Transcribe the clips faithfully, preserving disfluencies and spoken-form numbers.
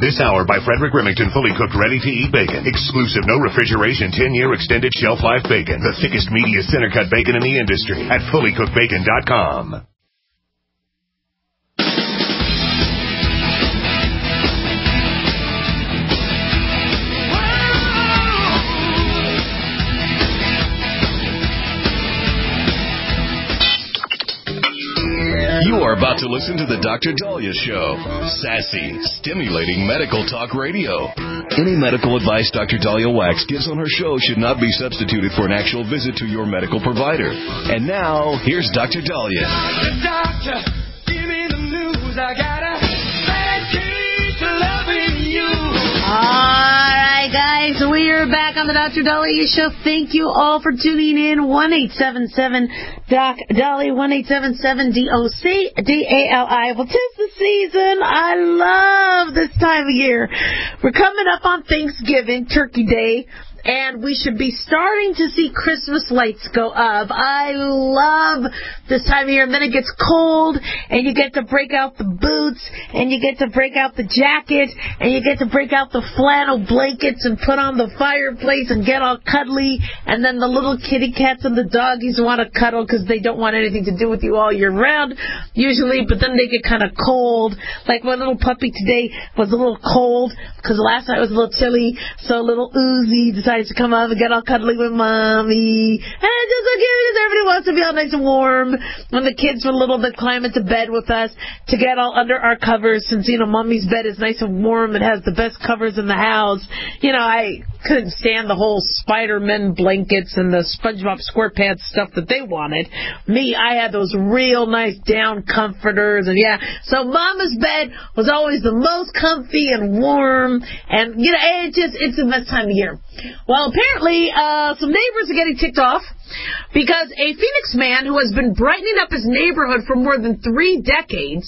This hour by Frederick Remington, fully cooked, ready-to-eat bacon. Exclusive, no refrigeration, ten-year extended shelf life bacon. The thickest, meatiest, center-cut bacon in the industry at fully cooked bacon dot com. You are about to listen to the Doctor Dahlia Show. Sassy, stimulating medical talk radio. Any medical advice Doctor Dahlia Wax gives on her show should not be substituted for an actual visit to your medical provider. And now, here's Doctor Dahlia. Doctor, give me the news. I got a bad case of loving you. All right, guys, we are back on the Doctor Dahlia Show. Thank you all for tuning in. one eight seven seven Doc Dahlia, one eight seven seven D O C D A L I. Well, 'tis the season. I love this time of year. We're coming up on Thanksgiving, Turkey Day, and we should be starting to see Christmas lights go up. I love this time of year. And then it gets cold, and you get to break out the boots, and you get to break out the jacket, and you get to break out the flannel blankets and put on the fireplace and get all cuddly. And then the little kitty cats and the doggies want to cuddle because they don't want anything to do with you all year round, usually. But then they get kind of cold. Like my little puppy today was a little cold because last night was a little chilly, so little Uzi decided to come up and get all cuddly with mommy. And it's just so cute because everybody wants to be all nice and warm. When the kids were little, they'd climb into bed with us to get all under our covers since, you know, mommy's bed is nice and warm. It has the best covers in the house. You know, I couldn't stand the whole Spider-Man blankets and the SpongeBob SquarePants stuff that they wanted. Me, I had those real nice down comforters. And, yeah, so mama's bed was always the most comfy and warm. And, you know, it just, it's the best time of year. Well, apparently, uh, some neighbors are getting ticked off because a Phoenix man who has been brightening up his neighborhood for more than three decades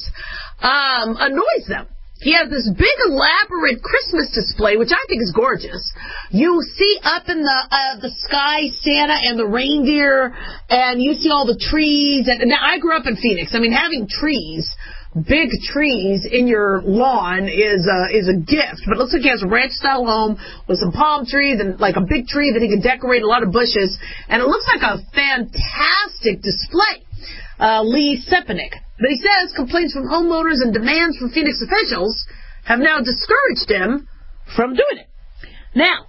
um, annoys them. He has this big, elaborate Christmas display, which I think is gorgeous. You see up in the uh, the sky Santa and the reindeer, and you see all the trees. And now, I grew up in Phoenix. I mean, having trees, big trees in your lawn is uh, is a gift. But it looks like he has a ranch-style home with some palm trees and like a big tree that he can decorate, a lot of bushes. And it looks like a fantastic display. Uh, Lee Sepanik. But he says complaints from homeowners and demands from Phoenix officials have now discouraged him from doing it. Now,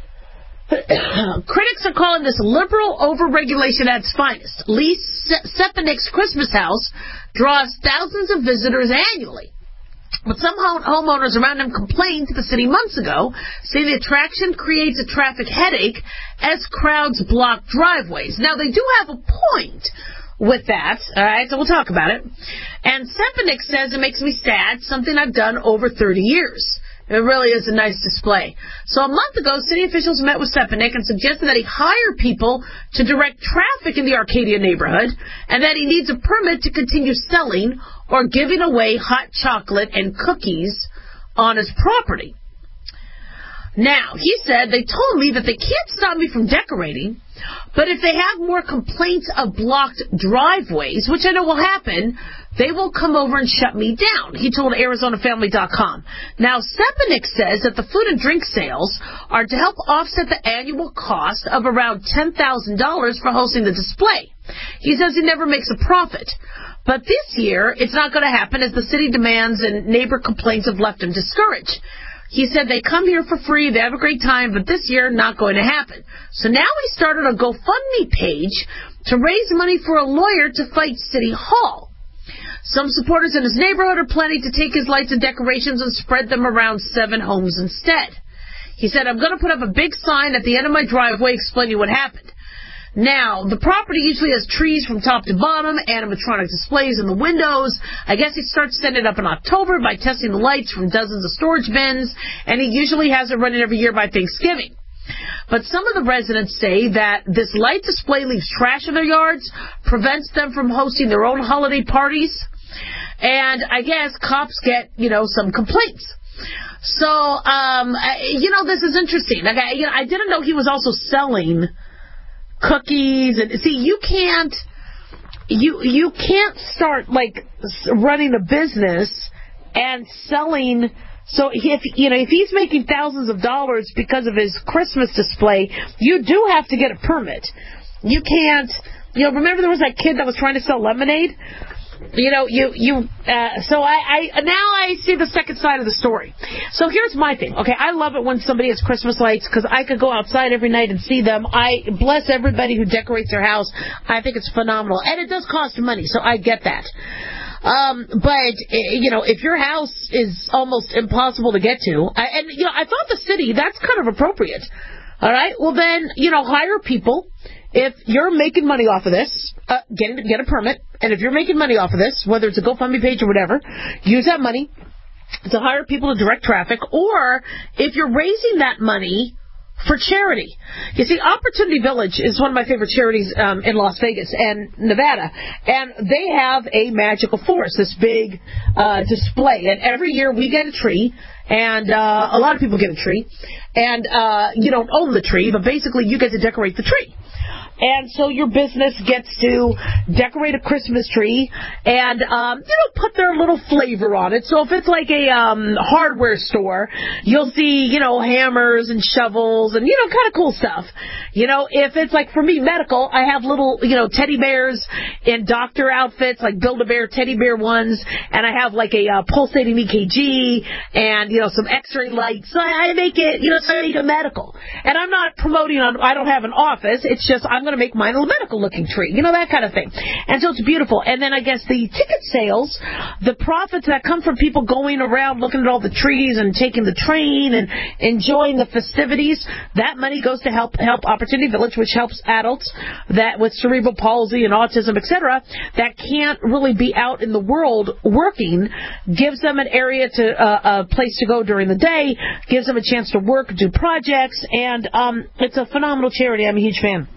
critics are calling this liberal overregulation at its finest. Lee Sepanik's Christmas house draws thousands of visitors annually. But some homeowners around him complained to the city months ago, saying the attraction creates a traffic headache as crowds block driveways. Now, they do have a point with that, all right, so we'll talk about it. And Sepanik says it makes me sad, something I've done over thirty years. It really is a nice display. So a month ago, city officials met with Sepanik and suggested that he hire people to direct traffic in the Arcadia neighborhood and that he needs a permit to continue selling or giving away hot chocolate and cookies on his property. Now, he said, they told me that they can't stop me from decorating, but if they have more complaints of blocked driveways, which I know will happen, they will come over and shut me down, he told Arizona Family dot com. Now, Sepanik says that the food and drink sales are to help offset the annual cost of around ten thousand dollars for hosting the display. He says he never makes a profit. But this year, it's not going to happen as the city demands and neighbor complaints have left him discouraged. He said they come here for free, they have a great time, but this year, not going to happen. So now he started a GoFundMe page to raise money for a lawyer to fight City Hall. Some supporters in his neighborhood are planning to take his lights and decorations and spread them around seven homes instead. He said, I'm going to put up a big sign at the end of my driveway explaining what happened. Now, the property usually has trees from top to bottom, animatronic displays in the windows. I guess he starts setting it up in October by testing the lights from dozens of storage bins, and he usually has it running every year by Thanksgiving. But some of the residents say that this light display leaves trash in their yards, prevents them from hosting their own holiday parties, and I guess cops get, you know, some complaints. So, um, you know, this is interesting. Like, I, you know, I didn't know he was also selling cookies, and see, you can't you you can't start like running a business and selling So if you know if he's making thousands of dollars because of his Christmas display, you do have to get a permit. You can't. You know, remember there was that kid that was trying to sell lemonade. You know, you you. Uh, so I, I now I see the second side of the story. So here's my thing. Okay, I love it when somebody has Christmas lights because I could go outside every night and see them. I bless everybody who decorates their house. I think it's phenomenal, and it does cost money. So I get that. Um, but, you know, if your house is almost impossible to get to, I, and, you know, I thought the city, that's kind of appropriate. All right? Well, then, you know, hire people. If you're making money off of this, uh, get, get a permit. And if you're making money off of this, whether it's a GoFundMe page or whatever, use that money to hire people to direct traffic. Or if you're raising that money for charity. You see, Opportunity Village is one of my favorite charities um, in Las Vegas and Nevada, and they have a magical forest, this big uh, display, and every year we get a tree, and uh, a lot of people get a tree, and uh, you don't own the tree, but basically you get to decorate the tree. And so your business gets to decorate a Christmas tree and, um, you know, put their little flavor on it. So if it's like a um, hardware store, you'll see, you know, hammers and shovels and, you know, kind of cool stuff. You know, if it's like for me, medical, I have little, you know, teddy bears in doctor outfits, like Build-A-Bear teddy bear ones. And I have like a uh, pulsating E K G and, you know, some x-ray lights. So I make it, you know, so I make it medical. And I'm not promoting on, I don't have an office. It's just, I'm going to make mine a medical-looking tree, you know, that kind of thing. And so it's beautiful. And then I guess the ticket sales, the profits that come from people going around looking at all the trees and taking the train and enjoying the festivities, that money goes to help help Opportunity Village, which helps adults that with cerebral palsy and autism, et cetera, that can't really be out in the world working, gives them an area to uh, a place to go during the day, gives them a chance to work, do projects, and um, it's a phenomenal charity. I'm a huge fan.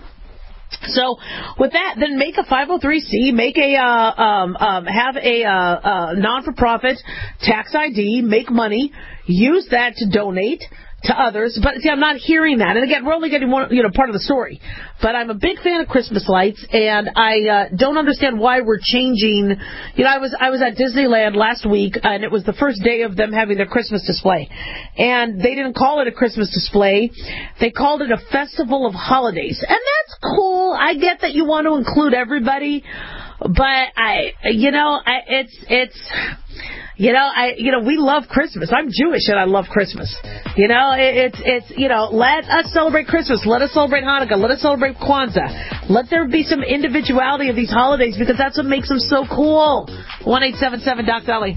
So with that, then make a five oh three C, make a uh, um, um, have a uh, uh, non-for-profit tax I D, make money, use that to donate to others. But see, I'm not hearing that. And again, we're only getting one, you know, part of the story. But I'm a big fan of Christmas lights, and I uh, don't understand why we're changing. You know, I was I was at Disneyland last week, and it was the first day of them having their Christmas display. And they didn't call it a Christmas display. They called it a festival of holidays. And that's cool. I get that you want to include everybody. But I, you know, I, it's, it's, you know, I, you know, we love Christmas. I'm Jewish and I love Christmas. You know, it, it's, it's, you know, let us celebrate Christmas. Let us celebrate Hanukkah. Let us celebrate Kwanzaa. Let there be some individuality of these holidays because that's what makes them so cool. one eight seven seven Doc Dolly.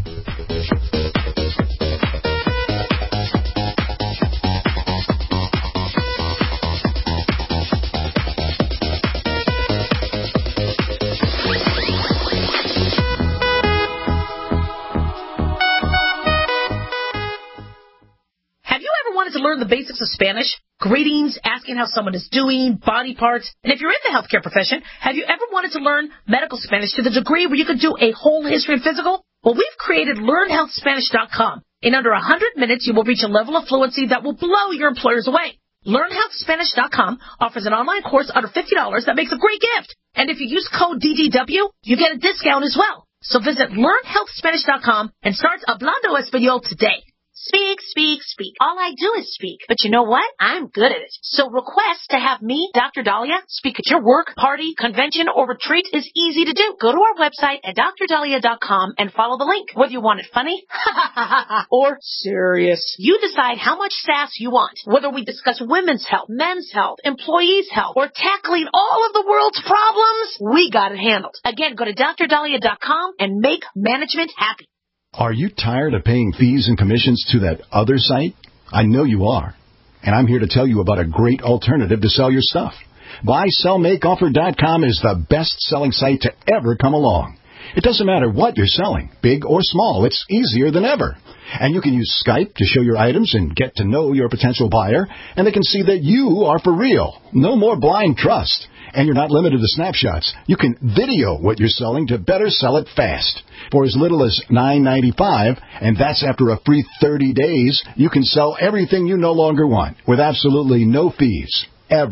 To learn the basics of Spanish, greetings, asking how someone is doing, body parts, and if you're in the healthcare profession, have you ever wanted to learn medical Spanish to the degree where you could do a whole history and physical? Well, we've created learn health spanish dot com. In under one hundred minutes, you will reach a level of fluency that will blow your employers away. learn health spanish dot com offers an online course under fifty dollars that makes a great gift. And if you use code D D W, you get a discount as well. So visit learn health spanish dot com and start hablando español today. Speak, speak, speak. All I do is speak. But you know what? I'm good at it. So request to have me, Doctor Dahlia, speak at your work, party, convention, or retreat is easy to do. Go to our website at dr dahlia dot com and follow the link. Whether you want it funny or serious, you decide how much sass you want. Whether we discuss women's health, men's health, employees' health, or tackling all of the world's problems, we got it handled. Again, go to dr dahlia dot com and make management happy. Are you tired of paying fees and commissions to that other site? I know you are. And I'm here to tell you about a great alternative to sell your stuff. buy sell make offer dot com is the best-selling site to ever come along. It doesn't matter what you're selling, big or small. It's easier than ever. And you can use Skype to show your items and get to know your potential buyer, and they can see that you are for real. No more blind trust. And you're not limited to snapshots. You can video what you're selling to better sell it fast. For as little as nine ninety-five, and that's after a free thirty days, you can sell everything you no longer want with absolutely no fees, ever.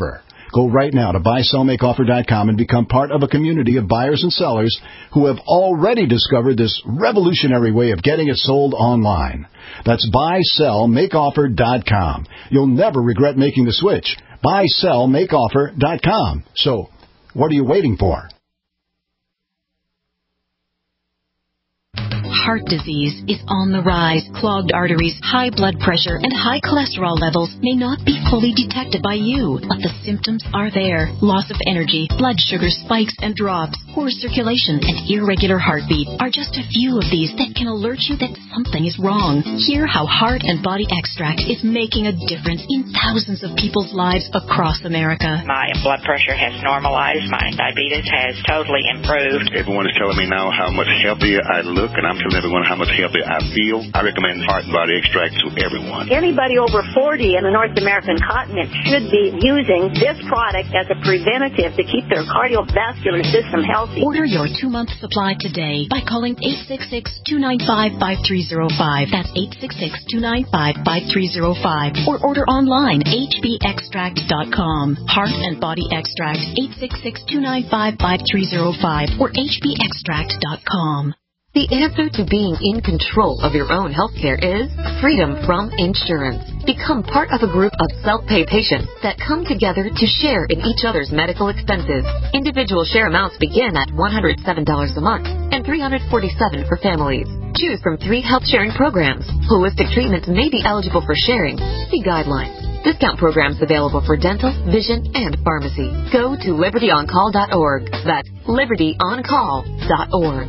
Go right now to buy sell make offer dot com and become part of a community of buyers and sellers who have already discovered this revolutionary way of getting it sold online. That's buy sell make offer dot com. You'll never regret making the switch. buy sell make offer dot com. So, what are you waiting for? Heart disease is on the rise. Clogged arteries, high blood pressure, and high cholesterol levels may not be fully detected by you, but the symptoms are there. Loss of energy, blood sugar spikes and drops, poor circulation, and irregular heartbeat are just a few of these that can alert you that something is wrong. Hear how Heart and Body Extract is making a difference in thousands of people's lives across America. My blood pressure has normalized. My diabetes has totally improved. Everyone is telling me now how much healthier I look, and I'm telling everyone how much healthier I feel. I recommend Heart and Body Extract to everyone. Anybody over forty in the North American continent should be using this product as a preventative to keep their cardiovascular system healthy. Order your two-month supply today by calling eight six six, two nine five, five three zero five. That's eight six six, two nine five, five three zero five. Or order online, h b extract dot com. Heart and Body Extract, eight six six, two nine five, five three zero five or h b extract dot com. The answer to being in control of your own health care is freedom from insurance. Become part of a group of self-pay patients that come together to share in each other's medical expenses. Individual share amounts begin at one hundred seven dollars a month and three hundred forty-seven dollars for families. Choose from three health sharing programs. Holistic treatments may be eligible for sharing. See guidelines. Discount programs available for dental, vision, and pharmacy. Go to liberty on call dot org. That's liberty on call dot org.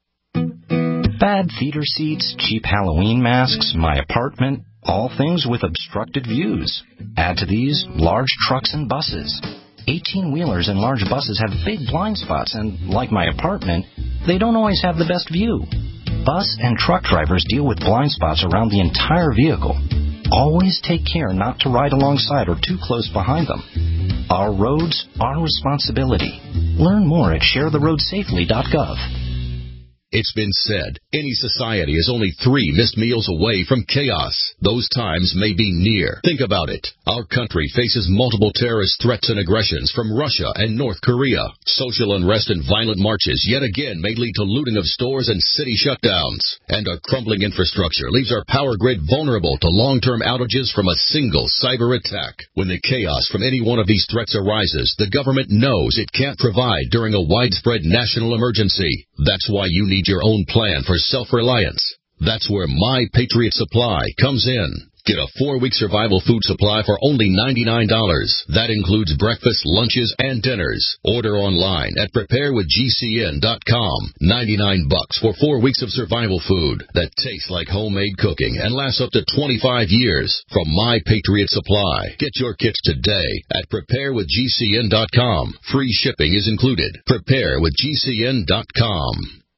Bad theater seats, cheap Halloween masks, my apartment, all things with obstructed views. Add to these large trucks and buses. eighteen-wheelers and large buses have big blind spots, and like my apartment, they don't always have the best view. Bus and truck drivers deal with blind spots around the entire vehicle. Always take care not to ride alongside or too close behind them. Our roads, our responsibility. Learn more at share the road safely dot gov. It's been said, any society is only three missed meals away from chaos. Those times may be near. Think about it. Our country faces multiple terrorist threats and aggressions from Russia and North Korea. Social unrest and violent marches yet again may lead to looting of stores and city shutdowns. And our crumbling infrastructure leaves our power grid vulnerable to long-term outages from a single cyber attack. When the chaos from any one of these threats arises, the government knows it can't provide during a widespread national emergency. That's why you need your own plan for self-reliance. That's where My Patriot Supply comes in. Get a four-week survival food supply for only ninety-nine dollars. That includes breakfast, lunches, and dinners. Order online at prepare with G C N dot com. ninety-nine bucks for four weeks of survival food that tastes like homemade cooking and lasts up to twenty-five years from My Patriot Supply. Get your kits today at prepare with G C N dot com. Free shipping is included. prepare with G C N dot com.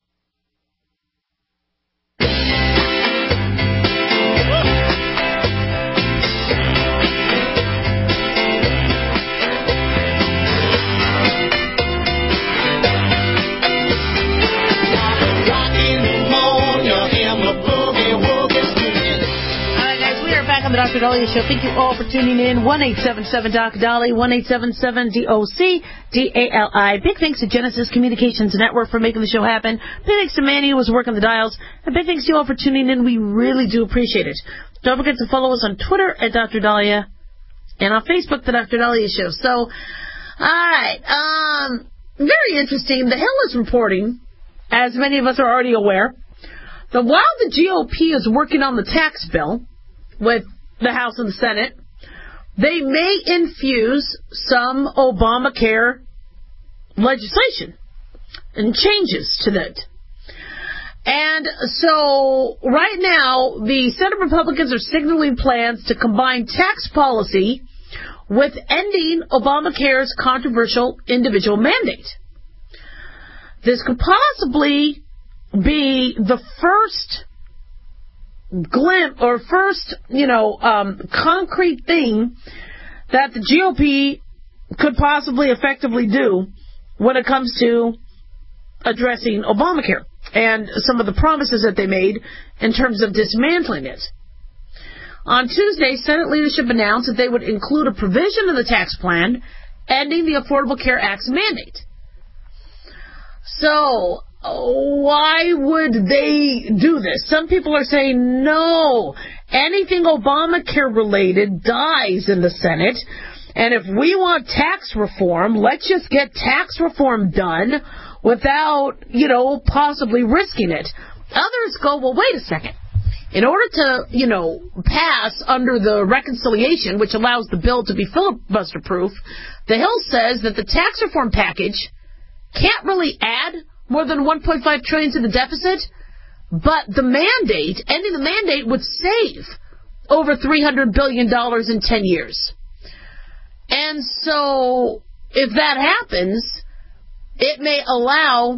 On the Doctor Dahlia Show. Thank you all for tuning in. one eight seven seven D O C Dali, one eight seven seven D O C D A L I. Big thanks to Genesis Communications Network for making the show happen. Big thanks to Manny who was working the dials. And big thanks to you all for tuning in. We really do appreciate it. Don't forget to follow us on Twitter at Doctor Dahlia and on Facebook, The Doctor Dahlia Show. So, alright, um, very interesting. The Hill is reporting, as many of us are already aware, that while the G O P is working on the tax bill with the House and the Senate, they may infuse some Obamacare legislation and changes to that. And so right now, the Senate Republicans are signaling plans to combine tax policy with ending Obamacare's controversial individual mandate. This could possibly be the first glimpse or first, you know, um, concrete thing that the G O P could possibly effectively do when it comes to addressing Obamacare and some of the promises that they made in terms of dismantling it. On Tuesday, Senate leadership announced that they would include a provision in the tax plan ending the Affordable Care Act's mandate. So, why would they do this? Some people are saying, no, anything Obamacare related dies in the Senate, and if we want tax reform, let's just get tax reform done without, you know, possibly risking it. Others go, well, wait a second. In order to, you know, pass under the reconciliation, which allows the bill to be filibuster-proof, the Hill says that the tax reform package can't really add more than one point five trillion dollars to the deficit, but the mandate, ending the mandate, would save over three hundred billion dollars in ten years. And so, if that happens, it may allow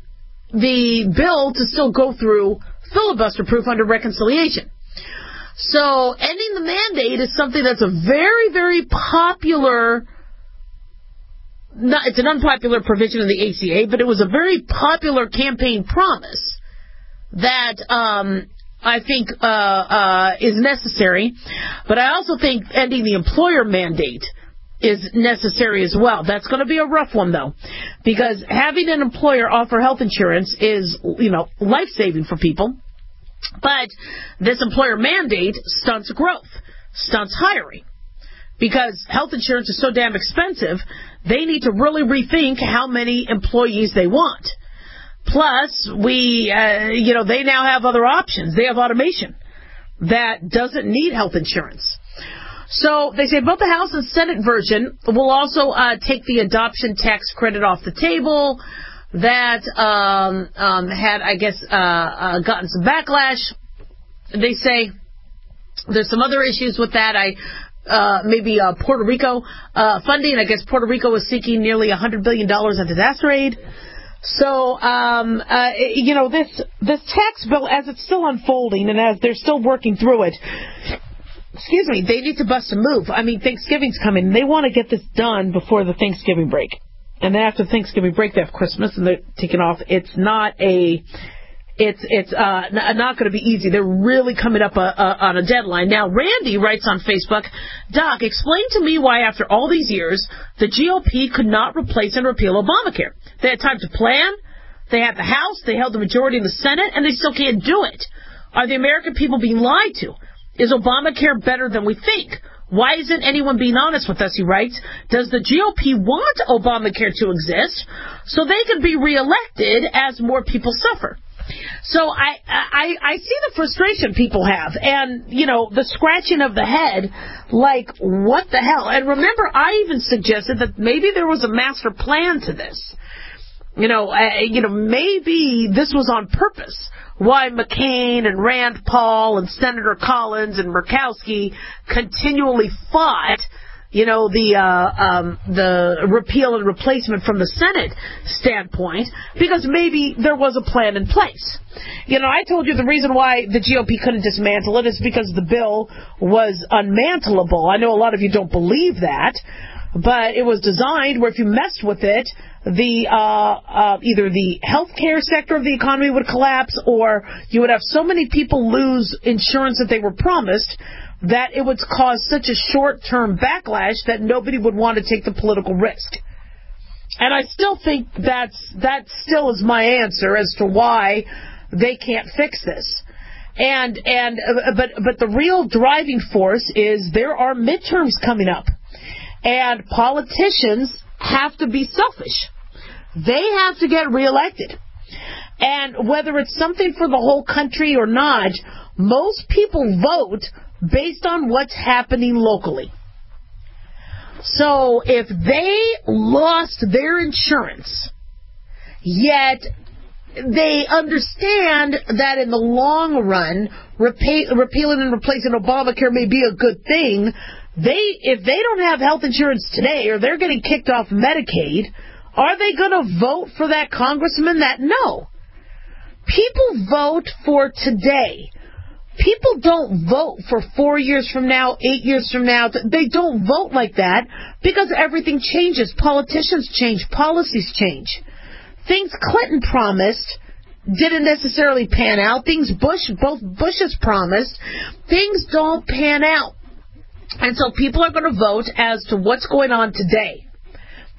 the bill to still go through filibuster-proof under reconciliation. So, ending the mandate is something that's a very, very popular, not, it's an unpopular provision in the A C A, but it was a very popular campaign promise that um, I think uh, uh, is necessary. But I also think ending the employer mandate is necessary as well. That's going to be a rough one, though, because having an employer offer health insurance is, you know, life-saving for people. But this employer mandate stunts growth, stunts hiring, because health insurance is so damn expensive, they need to really rethink how many employees they want. Plus, we, uh, you know, they now have other options. They have automation that doesn't need health insurance. So they say both the House and Senate version will also uh, take the adoption tax credit off the table. That um, um, had, I guess, uh, uh, gotten some backlash. They say there's some other issues with that. I uh, maybe uh, Puerto Rico uh, funding. I guess Puerto Rico is seeking nearly one hundred billion dollars in disaster aid. So, um, uh, you know, this this tax bill, as it's still unfolding and as they're still working through it, excuse me, they need to bust a move. I mean, Thanksgiving's coming. They want to get this done before the Thanksgiving break. And then after Thanksgiving break, they have Christmas, and they're taking off. It's not a, it's it's uh, n- not going to be easy. They're really coming up a, a, on a deadline. Now, Randy writes on Facebook, Doc, explain to me why after all these years, the G O P could not replace and repeal Obamacare. They had time to plan. They had the House. They held the majority in the Senate, and they still can't do it. Are the American people being lied to? Is Obamacare better than we think? Why isn't anyone being honest with us, he writes? Does the G O P want Obamacare to exist so they can be reelected as more people suffer? So I, I, I see the frustration people have and, you know, the scratching of the head like, what the hell? And remember, I even suggested that maybe there was a master plan to this. You know, uh, you know, maybe this was on purpose. Why McCain and Rand Paul and Senator Collins and Murkowski continually fought, you know, the uh, um, the repeal and replacement from the Senate standpoint, because maybe there was a plan in place. You know, I told you the reason why the G O P couldn't dismantle it is because the bill was unmantleable. I know a lot of you don't believe that, but it was designed where if you messed with it, the uh, uh, either the healthcare sector of the economy would collapse, or you would have so many people lose insurance that they were promised that it would cause such a short-term backlash that nobody would want to take the political risk. And I still think that's that still is my answer as to why they can't fix this. And and uh, but but the real driving force is there are midterms coming up, and politicians have to be selfish. They have to get reelected. And whether it's something for the whole country or not, most people vote based on what's happening locally. So if they lost their insurance, yet they understand that in the long run, repa- repealing and replacing Obamacare may be a good thing, They, if they don't have health insurance today or they're getting kicked off Medicaid, are they going to vote for that congressman? That no. People vote for today. People don't vote for four years from now, eight years from now. They don't vote like that because everything changes. Politicians change. Policies change. Things Clinton promised didn't necessarily pan out. Things Bush, both Bushes promised, things don't pan out. And so people are going to vote as to what's going on today.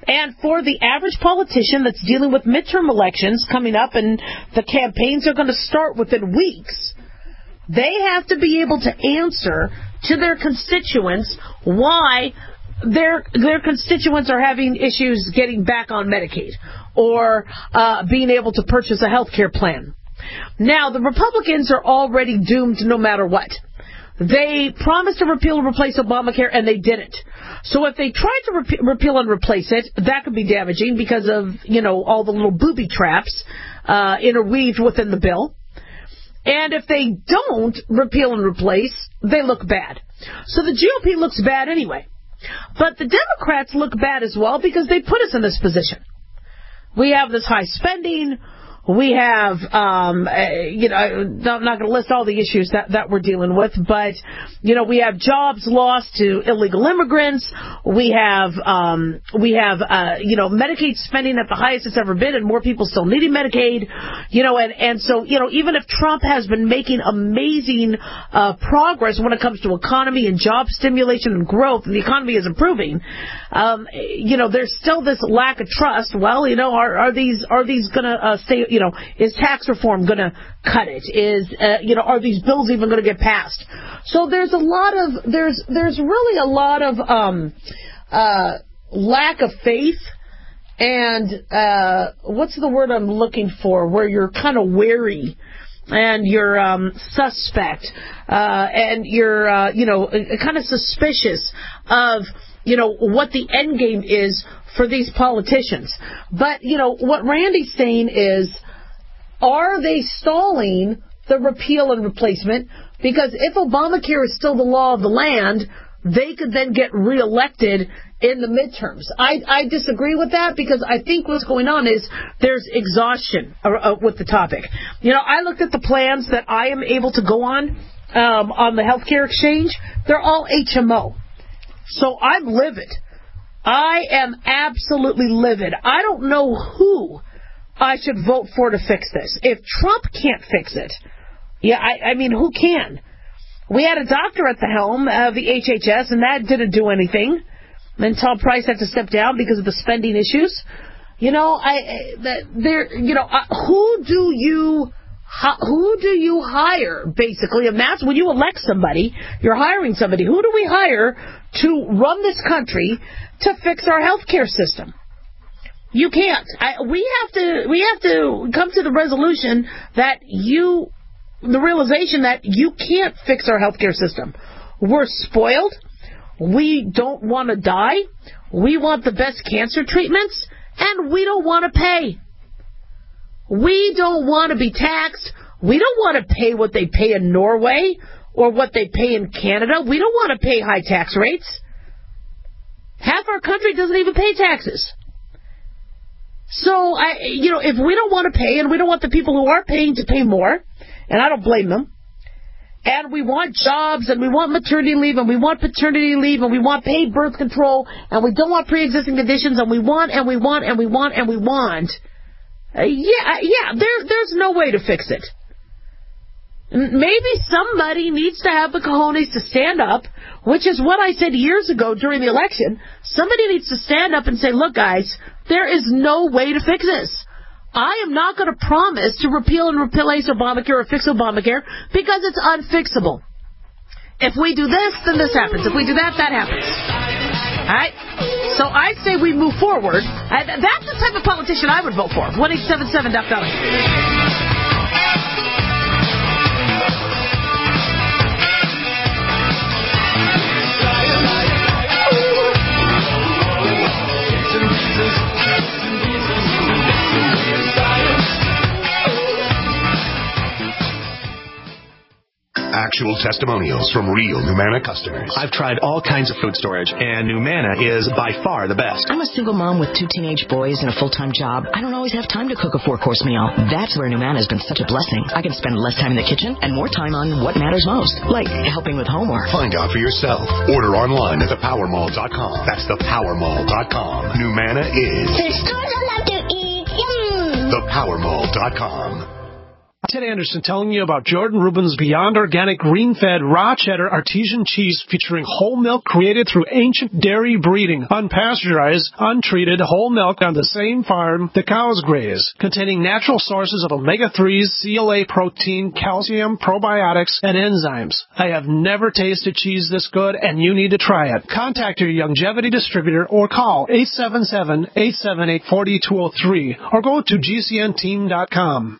And for the average politician that's dealing with midterm elections coming up, and the campaigns are going to start within weeks, they have to be able to answer to their constituents why their their constituents are having issues getting back on Medicaid or uh, being able to purchase a health care plan. Now, the Republicans are already doomed no matter what. They promised to repeal and replace Obamacare, and they didn't. So if they tried to rep- repeal and replace it, that could be damaging because of, you know, all the little booby traps uh, interweaved within the bill. And if they don't repeal and replace, they look bad. So the G O P looks bad anyway. But the Democrats look bad as well because they put us in this position. We have this high spending. We have, um, uh, you know, I'm not going to list all the issues that, that we're dealing with, but, you know, we have jobs lost to illegal immigrants. We have, um, we have, uh, you know, Medicaid spending at the highest it's ever been, and more people still needing Medicaid. You know, and, and so, you know, even if Trump has been making amazing uh, progress when it comes to economy and job stimulation and growth, and the economy is improving, um, you know, there's still this lack of trust. Well, you know, are, are these are these going to uh, stay? You know, is tax reform going to cut it? Is, uh, you know, are these bills even going to get passed? So there's a lot of, there's, there's really a lot of, um, uh, lack of faith and, uh, what's the word I'm looking for, where you're kind of wary and you're, um, suspect, uh, and you're, uh, you know, kind of suspicious of, you know, what the end game is for these politicians. But, you know, what Randy's saying is, are they stalling the repeal and replacement? Because if Obamacare is still the law of the land, they could then get reelected in the midterms. I, I disagree with that because I think what's going on is there's exhaustion uh, uh, with the topic. You know, I looked at the plans that I am able to go on um, on the healthcare exchange. They're all H M O. So I'm livid. I am absolutely livid. I don't know who I should vote for to fix this. If Trump can't fix it, yeah, I, I mean, who can? We had a doctor at the helm of the H H S, and that didn't do anything. And Tom Price had to step down because of the spending issues. You know, I there. You know, uh, who do you who do you hire? Basically, and that's when you elect somebody, you're hiring somebody. Who do we hire to run this country to fix our healthcare system? You can't. I, we have to. We have to come to the resolution that you, the realization that you can't fix our healthcare system. We're spoiled. We don't want to die. We want the best cancer treatments, and we don't want to pay. We don't want to be taxed. We don't want to pay what they pay in Norway or what they pay in Canada. We don't want to pay high tax rates. Half our country doesn't even pay taxes. So, I, you know, if we don't want to pay, and we don't want the people who are paying to pay more, and I don't blame them, and we want jobs, and we want maternity leave, and we want paternity leave, and we want paid birth control, and we don't want pre-existing conditions, and we want, and we want, and we want, and we want, uh, yeah, yeah, there, there's no way to fix it. Maybe somebody needs to have the cojones to stand up, which is what I said years ago during the election. Somebody needs to stand up and say, look, guys, there is no way to fix this. I am not going to promise to repeal and replace Obamacare or fix Obamacare because it's unfixable. If we do this, then this happens. If we do that, that happens. All right? So I say we move forward. That's the type of politician I would vote for. one eight seven seven Doc Dolly. Actual testimonials from real Numana customers. I've tried all kinds of food storage, and Numana is by far the best. I'm a single mom with two teenage boys and a full-time job. I don't always have time to cook a four-course meal. That's where Numana has been such a blessing. I can spend less time in the kitchen and more time on what matters most, like helping with homework. Find out for yourself. Order online at the power mall dot com. That's the power mall dot com. Numana is... The stores I love to eat. Yum! the power mall dot com. Ted Anderson telling you about Jordan Rubin's Beyond Organic Green-Fed Raw Cheddar Artesian Cheese featuring whole milk created through ancient dairy breeding, unpasteurized, untreated whole milk on the same farm the cows graze, containing natural sources of omega threes, C L A protein, calcium, probiotics, and enzymes. I have never tasted cheese this good, and you need to try it. Contact your Youngevity distributor or call eight seven seven, eight seven eight, four two zero three or go to G C N team dot com.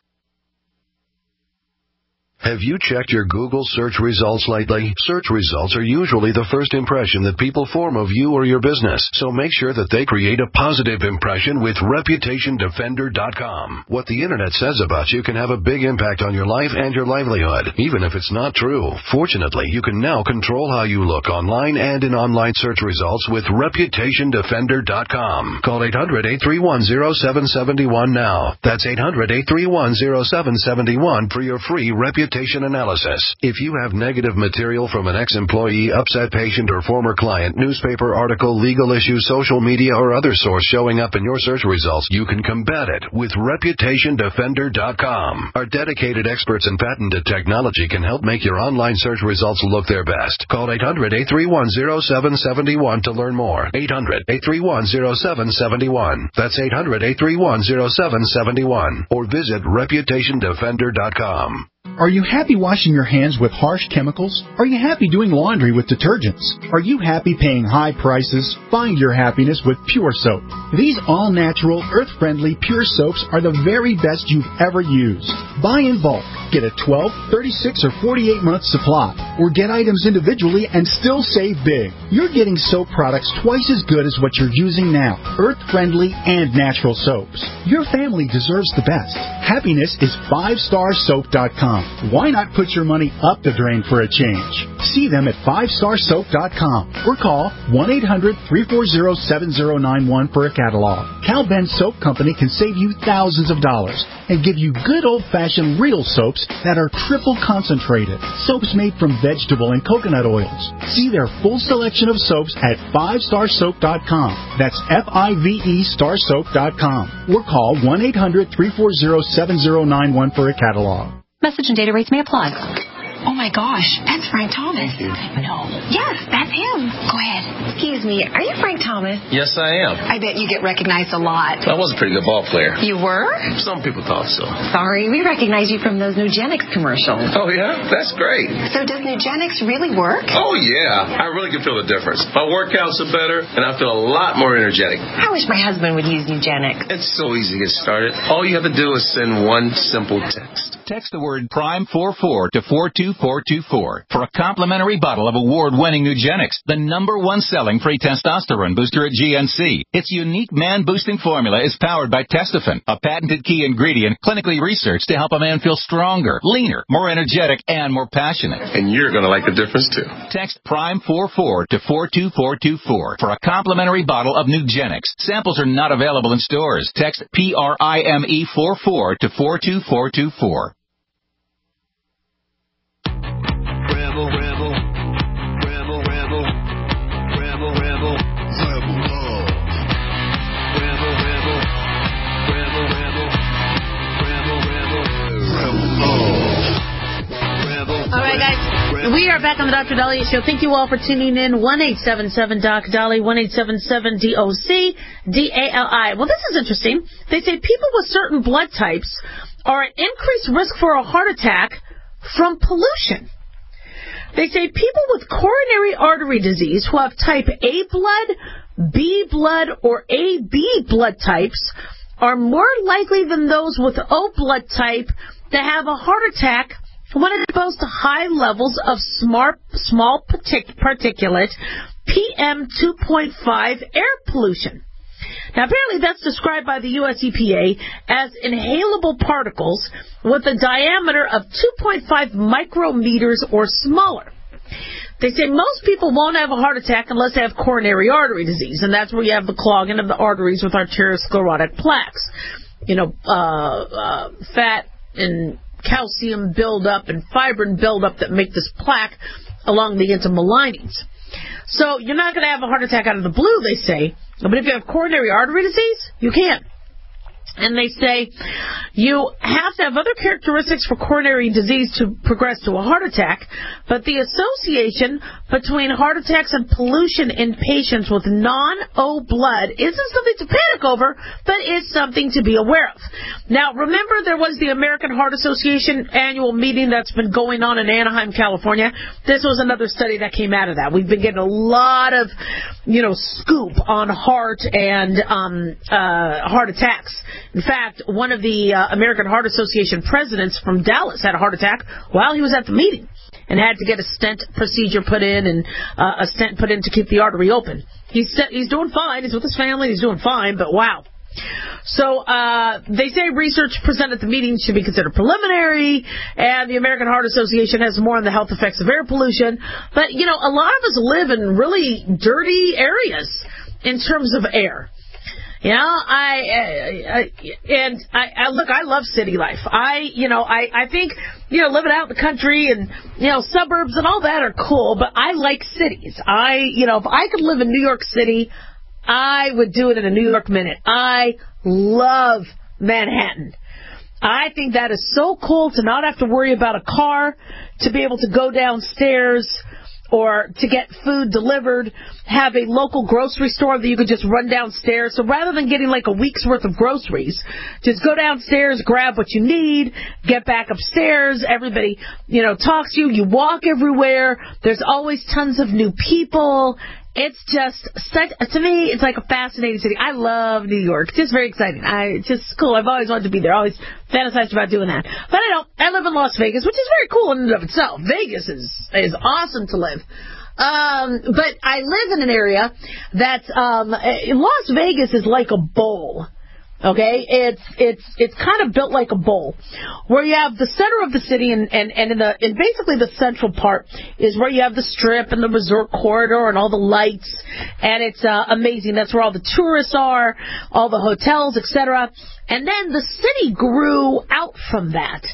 Have you checked your Google search results lately? Search results are usually the first impression that people form of you or your business, so make sure that they create a positive impression with reputation defender dot com. What the internet says about you can have a big impact on your life and your livelihood, even if it's not true. Fortunately, you can now control how you look online and in online search results with reputation defender dot com. Call eight hundred, eight three one, zero seven seven one now. That's eight hundred, eight three one, zero seven seven one for your free reputation analysis. If you have negative material from an ex-employee, upset patient, or former client, newspaper article, legal issue, social media, or other source showing up in your search results, you can combat it with reputation defender dot com. Our dedicated experts in patented technology can help make your online search results look their best. Call eight hundred, eight three one, zero seven seven one to learn more. eight hundred, eight three one, zero seven seven one. That's eight hundred, eight three one, zero seven seven one. Or visit reputation defender dot com. Are you happy washing your hands with harsh chemicals? Are you happy doing laundry with detergents? Are you happy paying high prices? Find your happiness with Pure Soap. These all-natural, earth-friendly Pure Soaps are the very best you've ever used. Buy in bulk. Get a twelve, thirty-six, or forty-eight month supply. Or get items individually and still save big. You're getting soap products twice as good as what you're using now. Earth-friendly and natural soaps. Your family deserves the best. Happiness is five star soap dot com. Why not put your money up the drain for a change? See them at five star soap dot com or call one eight hundred, three four zero, seven zero nine one for a catalog. Cal Ben Soap Company can save you thousands of dollars and give you good old-fashioned real soaps that are triple concentrated. Soaps made from vegetable and coconut oils. See their full selection of soaps at five star soap dot com. That's F I V E star soap dot com or call one eight hundred, three four zero, seven zero nine one for a catalog. Message and data rates may apply. Oh my gosh, that's Frank Thomas. No. Yes, that's him. Go ahead. Excuse me, are you Frank Thomas? Yes, I am. I bet you get recognized a lot. I was a pretty good ball player. You were? Some people thought so. Sorry, we recognize you from those Nugenix commercials. Oh, yeah? That's great. So does Nugenix really work? Oh, yeah. I really can feel the difference. My workouts are better, and I feel a lot more energetic. I wish my husband would use Nugenix. It's so easy to get started. All you have to do is send one simple text. Text the word Prime forty-four to four two four two four for a complimentary bottle of award-winning Nugenix, the number one selling free testosterone booster at G N C. Its unique man-boosting formula is powered by Testofen, a patented key ingredient clinically researched to help a man feel stronger, leaner, more energetic, and more passionate. And you're going to like the difference, too. Text Prime forty-four to four two four two four for a complimentary bottle of Nugenix. Samples are not available in stores. Text P R I M E forty-four to four two four two four. Rebel, rebel, rebel, rebel, rebel, rebel, rebel love. Rebel, rebel, rebel, rebel, rebel, rebel, rebel love. Rebel. All right, guys, we are back on the Doctor Dahlia Show. Thank you all for tuning in. one eight seven seven D O C Dolly, one eight seven seven D O C D A L I. Well, this is interesting. They say people with certain blood types are at increased risk for a heart attack from pollution. They say people with coronary artery disease who have type A blood, B blood, or A B blood types are more likely than those with O blood type to have a heart attack when exposed to high levels of smart, small partic- particulate P M two point five air pollution. Now, apparently that's described by the U S E P A as inhalable particles with a diameter of two point five micrometers or smaller. They say most people won't have a heart attack unless they have coronary artery disease, and that's where you have the clogging of the arteries with arteriosclerotic plaques. You know, uh, uh, fat and calcium buildup and fibrin buildup that make this plaque along the intimal linings. So you're not going to have a heart attack out of the blue, they say. But if you have coronary artery disease, you can. And they say you have to have other characteristics for coronary disease to progress to a heart attack, but the association between heart attacks and pollution in patients with non-O blood isn't something to panic over, but is something to be aware of. Now, remember there was the American Heart Association annual meeting that's been going on in Anaheim, California? This was another study that came out of that. We've been getting a lot of, you know, scoop on heart and um, uh, heart attacks. In fact, one of the uh, American Heart Association presidents from Dallas had a heart attack while he was at the meeting and had to get a stent procedure put in and uh, a stent put in to keep the artery open. He's he's doing fine. He's with his family. He's doing fine, but wow. So uh, they say research presented at the meeting should be considered preliminary, and the American Heart Association has more on the health effects of air pollution. But, you know, a lot of us live in really dirty areas in terms of air. You know, I, I, I and I, I look, I love city life. I, you know, I, I think, you know, living out in the country and, you know, suburbs and all that are cool, but I like cities. I, you know, if I could live in New York City, I would do it in a New York minute. I love Manhattan. I think that is so cool to not have to worry about a car, to be able to go downstairs or to get food delivered, have a local grocery store that you could just run downstairs. So rather than getting like a week's worth of groceries, just go downstairs, grab what you need, get back upstairs. Everybody, you know, talks to you. You walk everywhere. There's always tons of new people. It's just such, to me, it's like a fascinating city. I love New York. It's just very exciting. I, it's just cool. I've always wanted to be there. I always fantasized about doing that. But I don't. I live in Las Vegas, which is very cool in and of itself. Vegas is, is awesome to live. Um, but I live in an area that's, um, Las Vegas is like a bowl. Okay, it's it's it's kind of built like a bowl, where you have the center of the city, and and and in the in basically the central part is where you have the Strip and the resort corridor and all the lights, and it's uh, amazing. That's where all the tourists are, all the hotels, et cetera. And then the city grew out from that.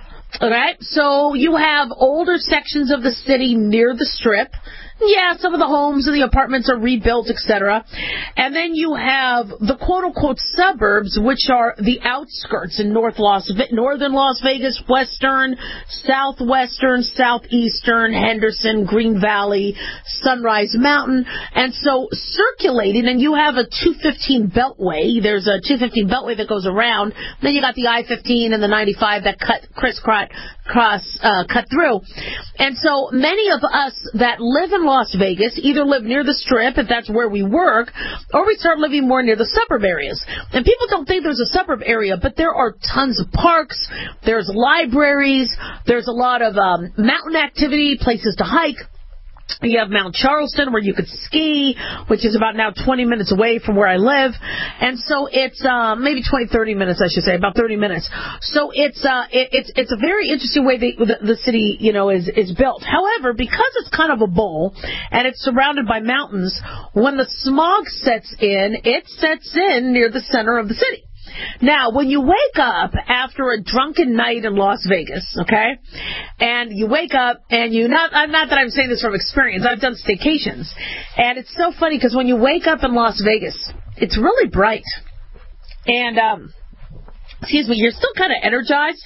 Okay, so you have older sections of the city near the Strip. Yeah, some of the homes and the apartments are rebuilt, et cetera. And then you have the quote-unquote suburbs, which are the outskirts in North Las Ve- northern Las Vegas, western, southwestern, southeastern, Henderson, Green Valley, Sunrise Mountain. And so circulating, and you have a two fifteen beltway. There's a two fifteen beltway that goes around. Then you got the I fifteen and the ninety-five that cut crisscross cross, uh, cut through. And so many of us that live in Las Vegas either live near the Strip, if that's where we work, or we start living more near the suburb areas. And people don't think there's a suburb area, but there are tons of parks, there's libraries, there's a lot of um, mountain activity, places to hike. You have Mount Charleston where you could ski, which is about now twenty minutes away from where I live. And so it's uh, maybe twenty, thirty minutes, I should say, about thirty minutes. So it's uh, it, it's it's a very interesting way the, the, the city, you know, is, is built. However, because it's kind of a bowl and it's surrounded by mountains, when the smog sets in, it sets in near the center of the city. Now, when you wake up after a drunken night in Las Vegas, okay, and you wake up and you, not, not that I'm saying this from experience, I've done staycations, and it's so funny because when you wake up in Las Vegas, it's really bright, and, um, excuse me, you're still kind of energized,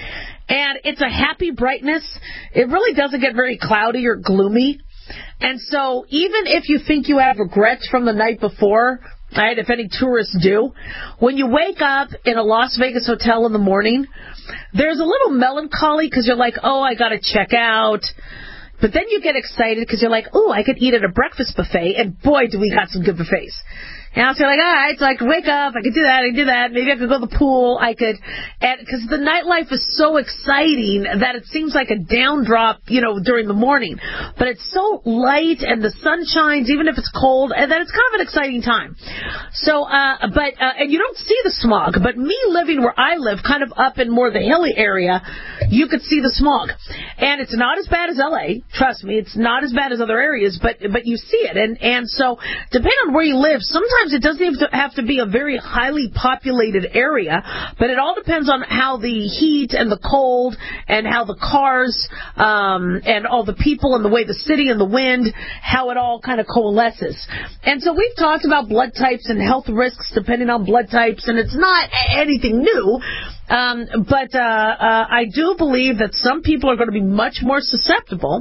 and it's a happy brightness. It really doesn't get very cloudy or gloomy, and so even if you think you have regrets from the night before, right, if any tourists do, when you wake up in a Las Vegas hotel in the morning, there's a little melancholy because you're like, oh, I got to check out. But then you get excited because you're like, oh, I could eat at a breakfast buffet, and boy, do we got some good buffets. And so you're like, all right, so I could wake up, I could do that, I could do that, maybe I could go to the pool, I could, and because the nightlife is so exciting that it seems like a down drop, you know, during the morning. But it's so light, and the sun shines, even if it's cold, and then it's kind of an exciting time. So, uh, but, uh, and you don't see the smog, but me living where I live, kind of up in more the hilly area, you could see the smog. And it's not as bad as L A, Trust me, it's not as bad as other areas, but but you see it. And, and so, depending on where you live, sometimes it doesn't have to, have to be a very highly populated area, but it all depends on how the heat and the cold and how the cars um, and all the people and the way the city and the wind, how it all kind of coalesces. And so we've talked about blood types and health risks depending on blood types, and it's not anything new. Um, but uh, uh, I do believe that some people are going to be much more susceptible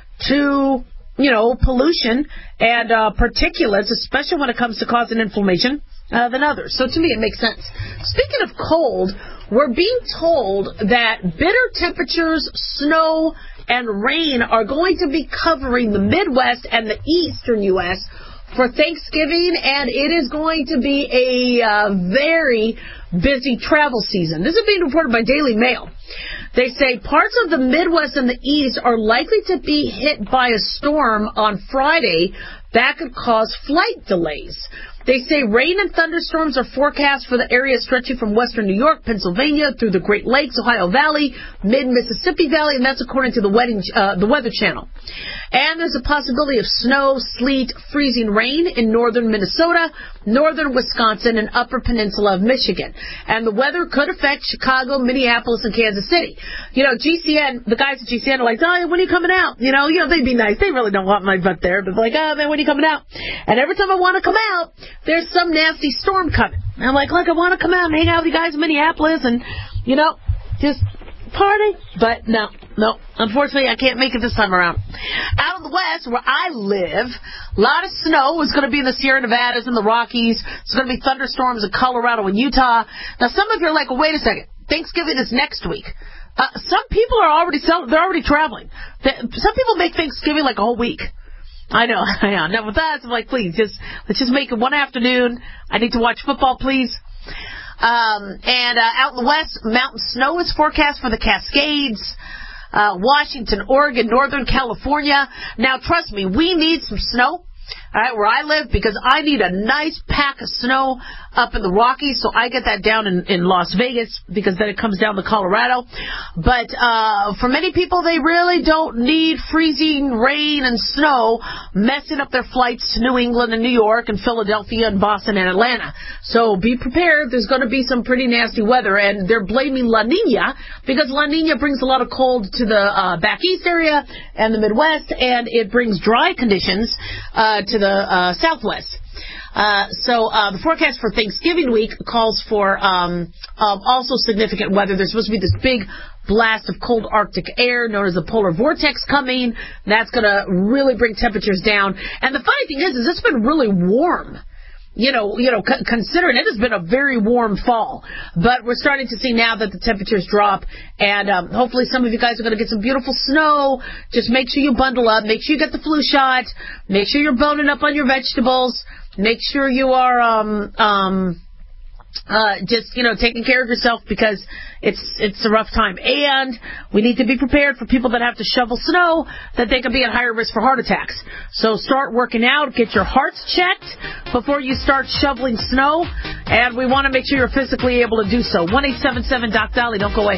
to, you know, pollution and uh, particulates, especially when it comes to causing inflammation, uh, than others. So to me, it makes sense. Speaking of cold, we're being told that bitter temperatures, snow, and rain are going to be covering the Midwest and the eastern U S for Thanksgiving, and it is going to be a uh, very busy travel season. This is being reported by Daily Mail. They say parts of the Midwest and the East are likely to be hit by a storm on Friday that could cause flight delays. They say rain and thunderstorms are forecast for the area stretching from western New York, Pennsylvania, through the Great Lakes, Ohio Valley, mid-Mississippi Valley, and that's according to the, wedding, uh, the Weather Channel. And there's a possibility of snow, sleet, freezing rain in northern Minnesota, northern Wisconsin, and upper peninsula of Michigan. And the weather could affect Chicago, Minneapolis, and Kansas City. You know, G C N, the guys at G C N are like, oh, when are you coming out? You know, you know, they'd be nice. They really don't want my butt there. But they're like, oh, man, when are you coming out? And every time I want to come out, there's some nasty storm coming. And I'm like, look, I want to come out and hang out with you guys in Minneapolis and, you know, just party. But no, no. Unfortunately, I can't make it this time around. Out in the West, where I live, a lot of snow is going to be in the Sierra Nevadas and the Rockies. There's going to be thunderstorms in Colorado and Utah. Now, some of you are like, well, wait a second. Thanksgiving is next week. Uh, some people are already sell- they're already traveling. Some people make Thanksgiving like a whole week. I know, I know. Now with us, I'm like, please, just let's just make it one afternoon. I need to watch football, please. Um, and uh, out in the West, mountain snow is forecast for the Cascades, uh, Washington, Oregon, Northern California. Now, trust me, we need some snow. All right, where I live, because I need a nice pack of snow up in the Rockies, so I get that down in, in Las Vegas, because then it comes down to Colorado. But uh, for many people, they really don't need freezing rain and snow messing up their flights to New England and New York and Philadelphia and Boston and Atlanta. So be prepared. There's going to be some pretty nasty weather, and they're blaming La Nina, because La Nina brings a lot of cold to the uh, back east area and the Midwest, and it brings dry conditions uh, to the uh, Southwest. Uh, so uh, the forecast for Thanksgiving week calls for um, um, also significant weather. There's supposed to be this big blast of cold Arctic air known as the polar vortex coming. That's going to really bring temperatures down. And the funny thing is, is it's been really warm. You know, you know, c- considering it has been a very warm fall, but we're starting to see now that the temperatures drop, and um, hopefully some of you guys are going to get some beautiful snow. Just make sure you bundle up, make sure you get the flu shot, make sure you're boning up on your vegetables, make sure you are um um uh just you know taking care of yourself, because it's it's a rough time, and we need to be prepared for people that have to shovel snow, that they can be at higher risk for heart attacks. So start working out, get your hearts checked before you start shoveling snow, and we want to make sure you're physically able to do so. one eight seven seven Doc Dolly, don't go away.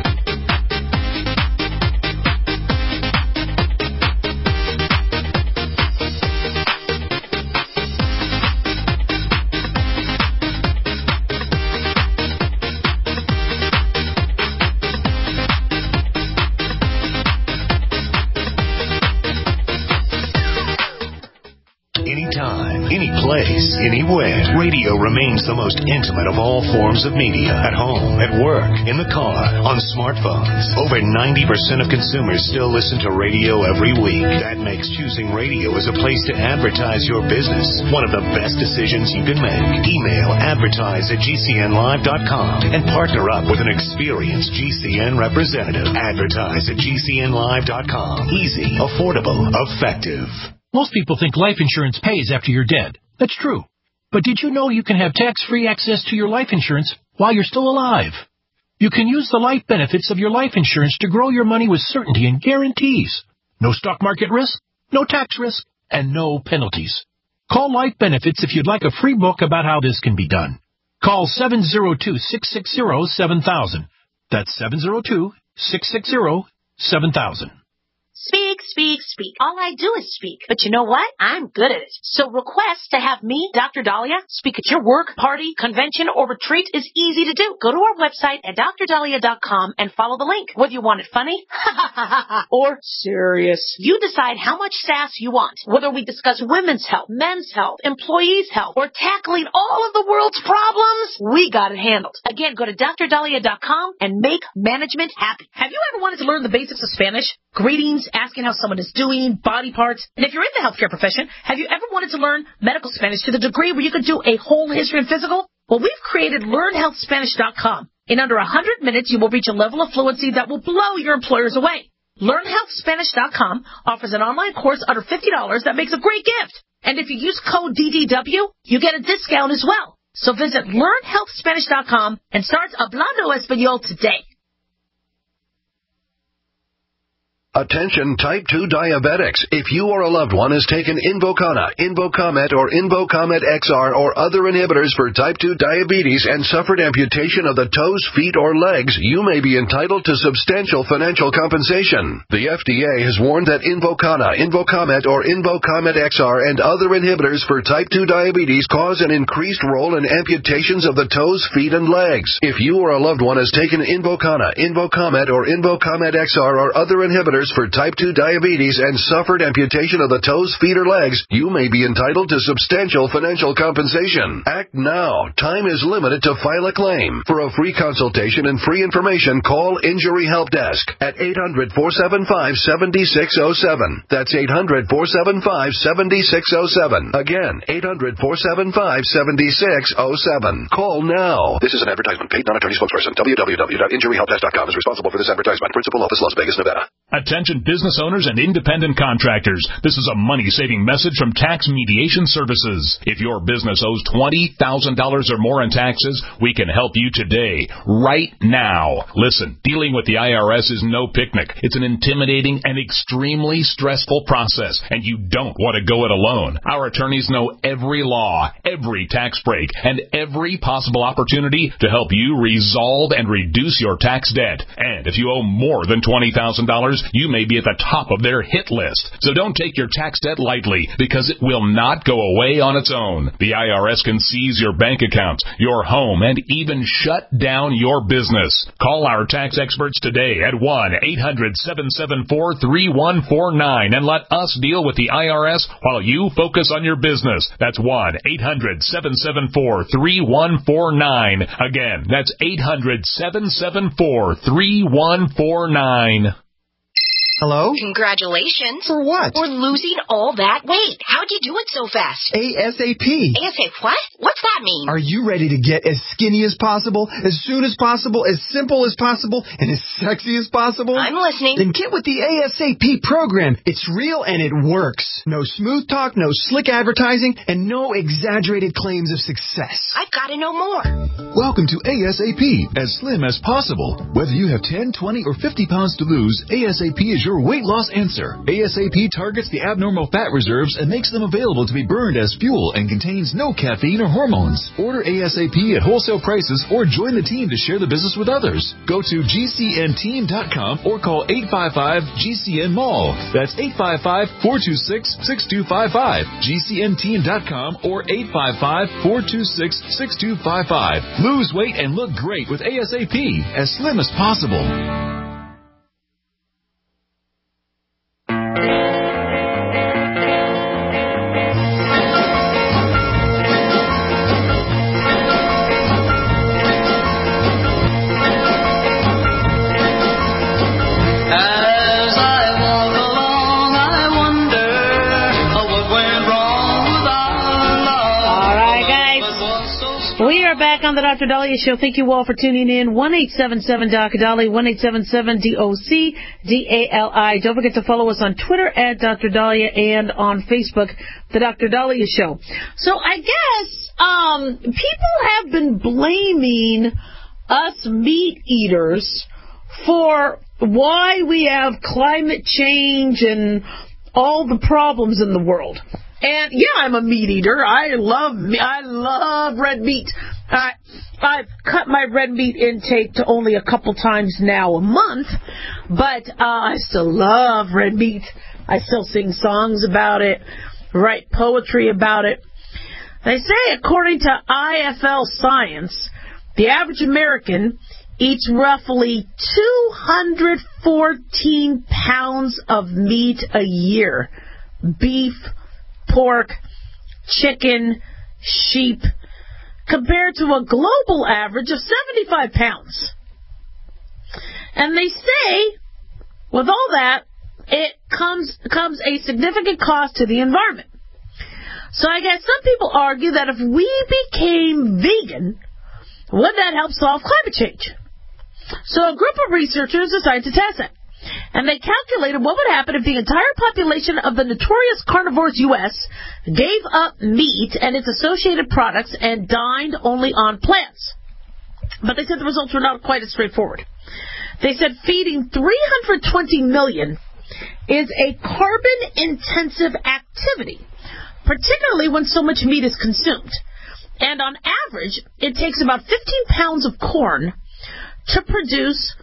Any place, anywhere, radio remains the most intimate of all forms of media. At home, at work, in the car, on smartphones. Over ninety percent of consumers still listen to radio every week. That makes choosing radio as a place to advertise your business one of the best decisions you can make. Email advertise at G C N live dot com and partner up with an experienced G C N representative. Advertise at G C N live dot com. Easy, affordable, effective. Most people think life insurance pays after you're dead. That's true. But did you know you can have tax-free access to your life insurance while you're still alive? You can use the life benefits of your life insurance to grow your money with certainty and guarantees. No stock market risk, no tax risk, and no penalties. Call Life Benefits if you'd like a free book about how this can be done. Call seven oh two, six six oh, seven thousand. That's seven oh two, six six oh, seven thousand. Speak, speak, speak. All I do is speak. But you know what? I'm good at it. So request to have me, Doctor Dahlia, speak at your work, party, convention, or retreat is easy to do. Go to our website at d r dahlia dot com and follow the link. Whether you want it funny or serious, you decide how much sass you want. Whether we discuss women's health, men's health, employees' health, or tackling all of the world's problems, we got it handled. Again, go to d r dahlia dot com and make management happy. Have you ever wanted to learn the basics of Spanish? Greetings, asking how someone is doing, body parts. And if you're in the healthcare profession, have you ever wanted to learn medical Spanish to the degree where you could do a whole history and physical? Well, we've created learn health spanish dot com. In under one hundred minutes, you will reach a level of fluency that will blow your employers away. learn health spanish dot com offers an online course under fifty dollars that makes a great gift. And if you use code D D W, you get a discount as well. So visit learn health spanish dot com and start Hablando Español today. Attention type two diabetics. If you or a loved one has taken Invokana, Invokamet, or Invokamet X R or other inhibitors for type two diabetes and suffered amputation of the toes, feet, or legs, you may be entitled to substantial financial compensation. The F D A has warned that Invokana, Invokamet, or Invokamet X R and other inhibitors for type two diabetes cause an increased role in amputations of the toes, feet, and legs. If you or a loved one has taken Invokana, Invokamet, or Invokamet X R or other inhibitors for type two diabetes and suffered amputation of the toes, feet, or legs, you may be entitled to substantial financial compensation. Act now. Time is limited to file a claim. For a free consultation and free information, call Injury Help Desk at eight hundred, four seven five, seven six zero seven. That's eight hundred, four seven five, seven six zero seven. Again, eight hundred, four seven five, seven six zero seven. Call now. This is an advertisement. Paid non-attorney spokesperson. w w w dot injury help desk dot com is responsible for this advertisement. Principal office, Las Vegas, Nevada. Attention business owners and independent contractors. This is a money-saving message from Tax Mediation Services. If your business owes twenty thousand dollars or more in taxes, we can help you today, right now. Listen, dealing with the I R S is no picnic. It's an intimidating and extremely stressful process, and you don't want to go it alone. Our attorneys know every law, every tax break, and every possible opportunity to help you resolve and reduce your tax debt. And if you owe more than twenty thousand dollars, you may be at the top of their hit list. So don't take your tax debt lightly, because it will not go away on its own. The I R S can seize your bank accounts, your home, and even shut down your business. Call our tax experts today at one eight hundred, seven seven four, three one four nine and let us deal with the I R S while you focus on your business. That's one eight hundred, seven seven four, three one four nine. Again, that's eight hundred, seven seven four, three one four nine. Hello? Congratulations. For what? For losing all that weight. How'd you do it so fast? ASAP. ASAP what? What's that mean? Are you ready to get as skinny as possible, as soon as possible, as simple as possible, and as sexy as possible? I'm listening. Then get with the ASAP program. It's real and it works. No smooth talk, no slick advertising, and no exaggerated claims of success. I've got to know more. Welcome to ASAP, as slim as possible. Whether you have ten, twenty, or fifty pounds to lose, ASAP is your weight loss answer. ASAP targets the abnormal fat reserves and makes them available to be burned as fuel and contains no caffeine or hormones. Order ASAP at wholesale prices or join the team to share the business with others. Go to G C N team dot com or call eight five five G C N mall. That's eight five five, four two six, six two five five. G C N team dot com or eight five five, four two six, six two five five. Lose weight and look great with ASAP, as slim as possible. On the Doctor Dahlia Show. Thank you all for tuning in. one eight seven seven D O C Dali, one eight seven seven D O C D A L I. Don't forget to follow us on Twitter at Doctor Dahlia and on Facebook, The Doctor Dahlia Show. So I guess um, people have been blaming us meat eaters for why we have climate change and all the problems in the world. And yeah, I'm a meat eater. I love I love red meat. Uh, I've cut my red meat intake to only a couple times now a month, but uh, I still love red meat. I still sing songs about it, write poetry about it. They say, according to I F L Science, the average American eats roughly two hundred fourteen pounds of meat a year. Beef, pork, chicken, sheep, compared to a global average of seventy-five pounds. And they say, with all that, it comes comes a significant cost to the environment. So I guess some people argue that if we became vegan, would that help solve climate change? So a group of researchers decided to test it. And they calculated what would happen if the entire population of the notorious carnivorous U S gave up meat and its associated products and dined only on plants. But they said the results were not quite as straightforward. They said feeding three hundred twenty million is a carbon-intensive activity, particularly when so much meat is consumed. And on average, it takes about fifteen pounds of corn to produce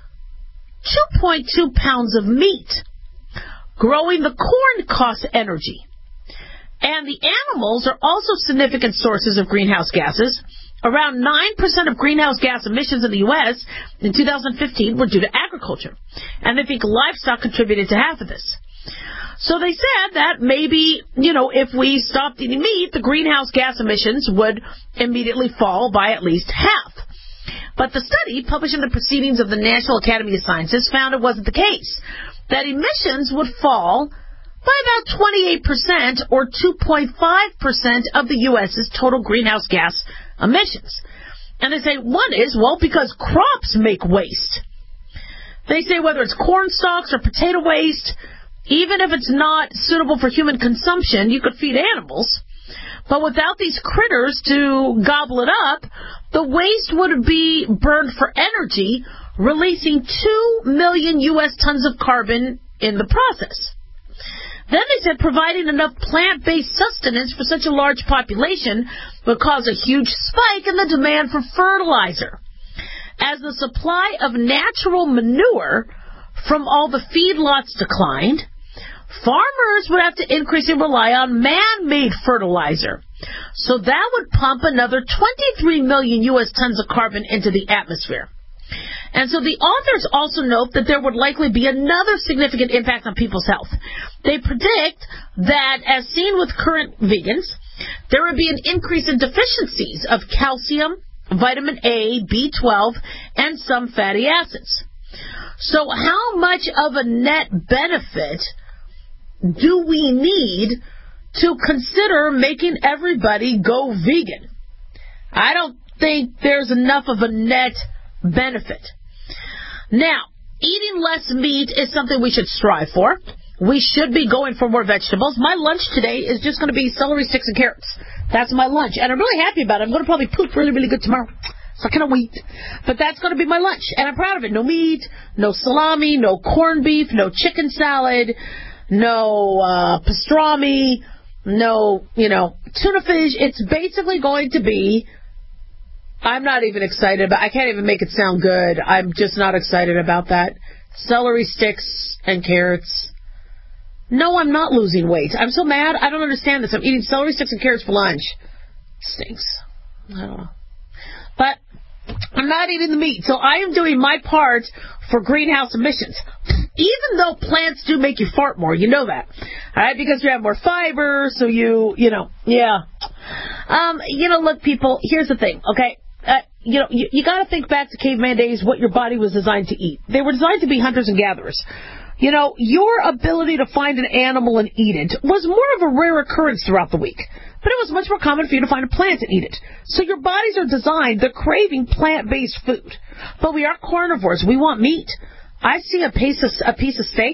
two point two pounds of meat. Growing the corn costs energy. And the animals are also significant sources of greenhouse gases. Around nine percent of greenhouse gas emissions in the U S in two thousand fifteen were due to agriculture. And they think livestock contributed to half of this. So they said that maybe, you know, if we stopped eating meat, the greenhouse gas emissions would immediately fall by at least half. But the study, published in the Proceedings of the National Academy of Sciences, found it wasn't the case. That emissions would fall by about twenty-eight percent or two point five percent of the U S's total greenhouse gas emissions. And they say one is, well, because crops make waste. They say whether it's corn stalks or potato waste, even if it's not suitable for human consumption, you could feed animals. But without these critters to gobble it up, the waste would be burned for energy, releasing two million U S tons of carbon in the process. Then they said providing enough plant-based sustenance for such a large population would cause a huge spike in the demand for fertilizer. As the supply of natural manure from all the feedlots declined, farmers would have to increasingly rely on man-made fertilizer. So that would pump another twenty-three million U S tons of carbon into the atmosphere. And so the authors also note that there would likely be another significant impact on people's health. They predict that, as seen with current vegans, there would be an increase in deficiencies of calcium, vitamin A, B twelve, and some fatty acids. So how much of a net benefit do we need to consider making everybody go vegan? I don't think there's enough of a net benefit. Now, eating less meat is something we should strive for. We should be going for more vegetables. My lunch today is just going to be celery sticks and carrots. That's my lunch, and I'm really happy about it. I'm going to probably poop really, really good tomorrow. So I cannot wait. But that's going to be my lunch, and I'm proud of it. No meat, no salami, no corned beef, no chicken salad, no uh, pastrami, no, you know, tuna fish. It's basically going to be, I'm not even excited about, I can't even make it sound good. I'm just not excited about that. Celery sticks and carrots. No, I'm not losing weight. I'm so mad. I don't understand this. I'm eating celery sticks and carrots for lunch. It stinks. I don't know. But I'm not eating the meat, so I am doing my part for greenhouse emissions. Even though plants do make you fart more, you know that, all right? Because you have more fiber, so you, you know, yeah. Um, you know, look, people. Here's the thing, okay? Uh, you know, you, you got to think back to caveman days. What your body was designed to eat. They were designed to be hunters and gatherers. You know, your ability to find an animal and eat it was more of a rare occurrence throughout the week. But it was much more common for you to find a plant and eat it. So your bodies are designed, they're craving plant-based food. But we are carnivores. We want meat. I see a piece of, a piece of steak.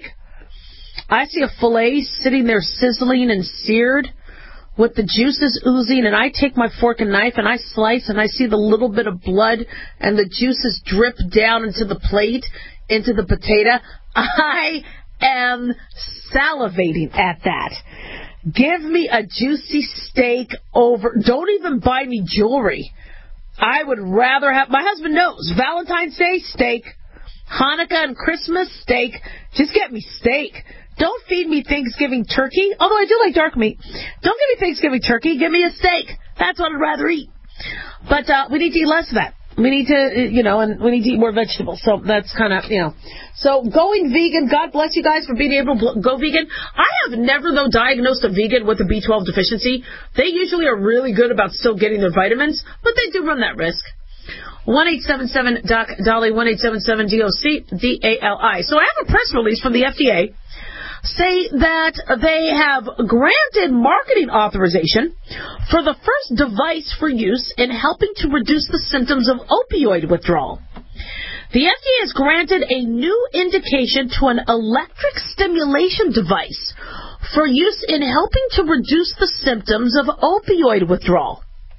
I see a fillet sitting there sizzling and seared with the juices oozing, and I take my fork and knife and I slice, and I see the little bit of blood and the juices drip down into the plate, into the potato. I am salivating at that. Give me a juicy steak over. Don't even buy me jewelry. I would rather have, my husband knows, Valentine's Day, steak. Hanukkah and Christmas, steak. Just get me steak. Don't feed me Thanksgiving turkey, although I do like dark meat. Don't give me Thanksgiving turkey, give me a steak. That's what I'd rather eat. But uh, we need to eat less of that. We need to, you know, and we need to eat more vegetables. So that's kind of, you know. So going vegan, God bless you guys for being able to go vegan. I have never, though, diagnosed a vegan with a B twelve deficiency. They usually are really good about still getting their vitamins, but they do run that risk. one eight seven seven D O C Dolly, one eight seven seven D O C D A L I. So I have a press release from the F D A say that they have granted marketing authorization for the first device for use in helping to reduce the symptoms of opioid withdrawal. The F D A has granted a new indication to an electric stimulation device for use in helping to reduce the symptoms of opioid withdrawal.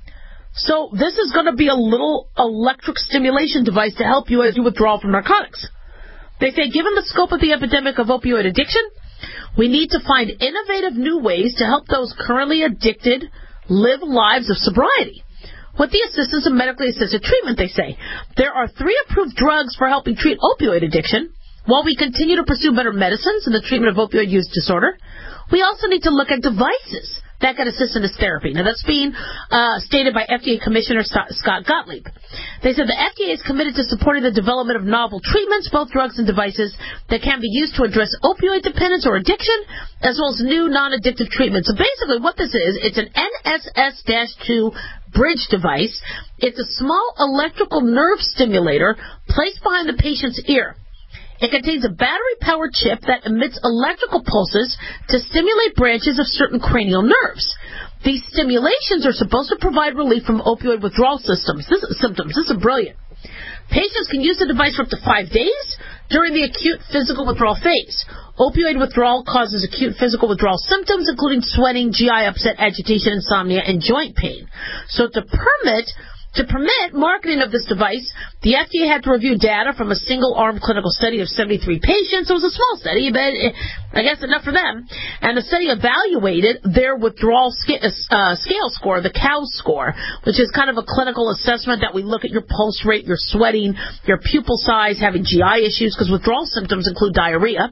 So this is going to be a little electric stimulation device to help you as you withdraw from narcotics. They say, given the scope of the epidemic of opioid addiction, we need to find innovative new ways to help those currently addicted live lives of sobriety. With the assistance of medically assisted treatment, they say. There are three approved drugs for helping treat opioid addiction. While we continue to pursue better medicines in the treatment of opioid use disorder, we also need to look at devices that can assist in this therapy. Now, that's being uh, stated by F D A Commissioner Scott Gottlieb. They said the F D A is committed to supporting the development of novel treatments, both drugs and devices, that can be used to address opioid dependence or addiction, as well as new non-addictive treatments. So basically what this is, it's an N S S two bridge device. It's a small electrical nerve stimulator placed behind the patient's ear. It contains a battery-powered chip that emits electrical pulses to stimulate branches of certain cranial nerves. These stimulations are supposed to provide relief from opioid withdrawal symptoms. This is, symptoms. This is brilliant. Patients can use the device for up to five days during the acute physical withdrawal phase. Opioid withdrawal causes acute physical withdrawal symptoms, including sweating, G I upset, agitation, insomnia, and joint pain. So to permit... To permit marketing of this device, the F D A had to review data from a single-arm clinical study of seventy-three patients. It was a small study, but I guess enough for them. And the study evaluated their withdrawal sca- uh, scale score, the C O W S score, which is kind of a clinical assessment that we look at your pulse rate, your sweating, your pupil size, having G I issues, because withdrawal symptoms include diarrhea,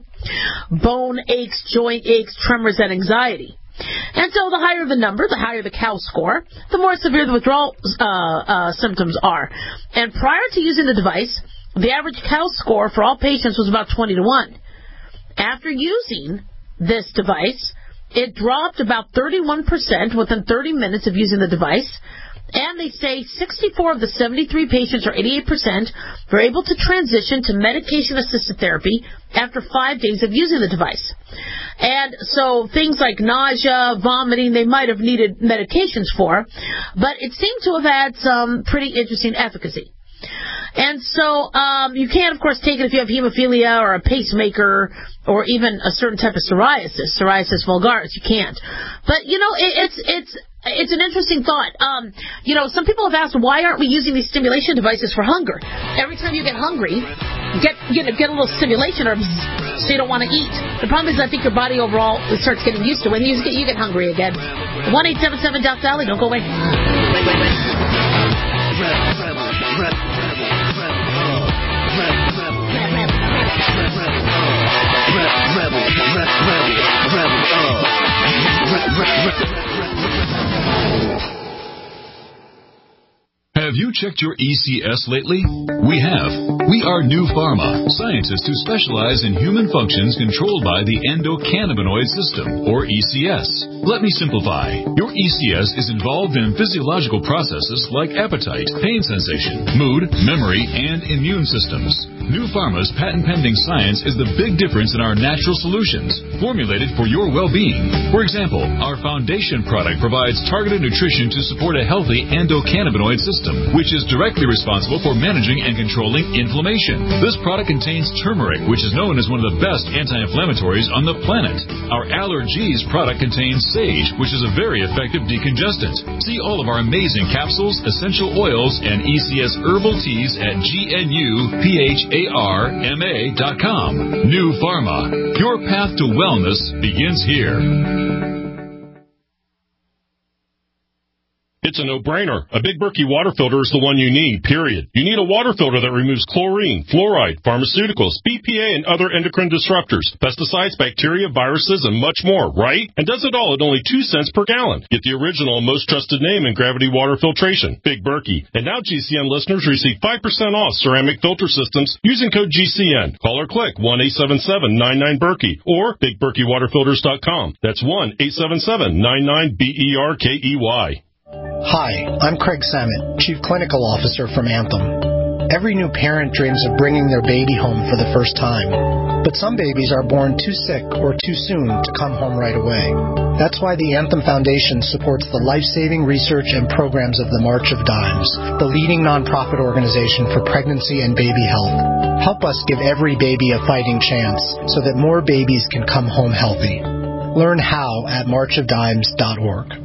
bone aches, joint aches, tremors, and anxiety. And so the higher the number, the higher the C O W S score, the more severe the withdrawal uh, uh, symptoms are. And prior to using the device, the average C O W S score for all patients was about twenty to one. After using this device, it dropped about thirty-one percent within thirty minutes of using the device. And they say sixty-four of the seventy-three patients, or eighty-eight percent, were able to transition to medication-assisted therapy after five days of using the device. And so things like nausea, vomiting, they might have needed medications for, but it seemed to have had some pretty interesting efficacy. And so um, you can, of course, take it if you have hemophilia or a pacemaker or even a certain type of psoriasis, psoriasis vulgaris. You can't. But, you know, it, it's it's it's an interesting thought. Um, you know, some people have asked, why aren't we using these stimulation devices for hunger? Every time you get hungry, get get, get a little stimulation or so you don't want to eat. The problem is I think your body overall starts getting used to it. You get, you get hungry again. one eight seven seven Doc Sally, don't go away. Have you checked your E C S lately? We have. We are New Pharma, scientists who specialize in human functions controlled by the endocannabinoid system, or E C S. Let me simplify. Your E C S is involved in physiological processes like appetite, pain sensation, mood, memory, and immune systems. New Pharma's patent-pending science is the big difference in our natural solutions, formulated for your well-being. For example, our foundation product provides targeted nutrition to support a healthy endocannabinoid system, which is directly responsible for managing and controlling inflammation. This product contains turmeric, which is known as one of the best anti-inflammatories on the planet. Our Allergies product contains sage, which is a very effective decongestant. See all of our amazing capsules, essential oils, and E C S herbal teas at G N U P H A R M A dot com. New Pharma. Your path to wellness begins here. It's a no-brainer. A Big Berkey water filter is the one you need, period. You need a water filter that removes chlorine, fluoride, pharmaceuticals, B P A, and other endocrine disruptors, pesticides, bacteria, viruses, and much more, right? And does it all at only two cents per gallon. Get the original and most trusted name in gravity water filtration, Big Berkey. And now G C N listeners receive five percent off ceramic filter systems using code G C N. Call or click one eight seven seven nine nine Berkey or big berkey water filters dot com. That's one eight seven seven nine nine B E R K E Y. Hi, I'm Craig Samet, Chief Clinical Officer from Anthem. Every new parent dreams of bringing their baby home for the first time. But some babies are born too sick or too soon to come home right away. That's why the Anthem Foundation supports the life-saving research and programs of the March of Dimes, the leading nonprofit organization for pregnancy and baby health. Help us give every baby a fighting chance so that more babies can come home healthy. Learn how at march of dimes dot org.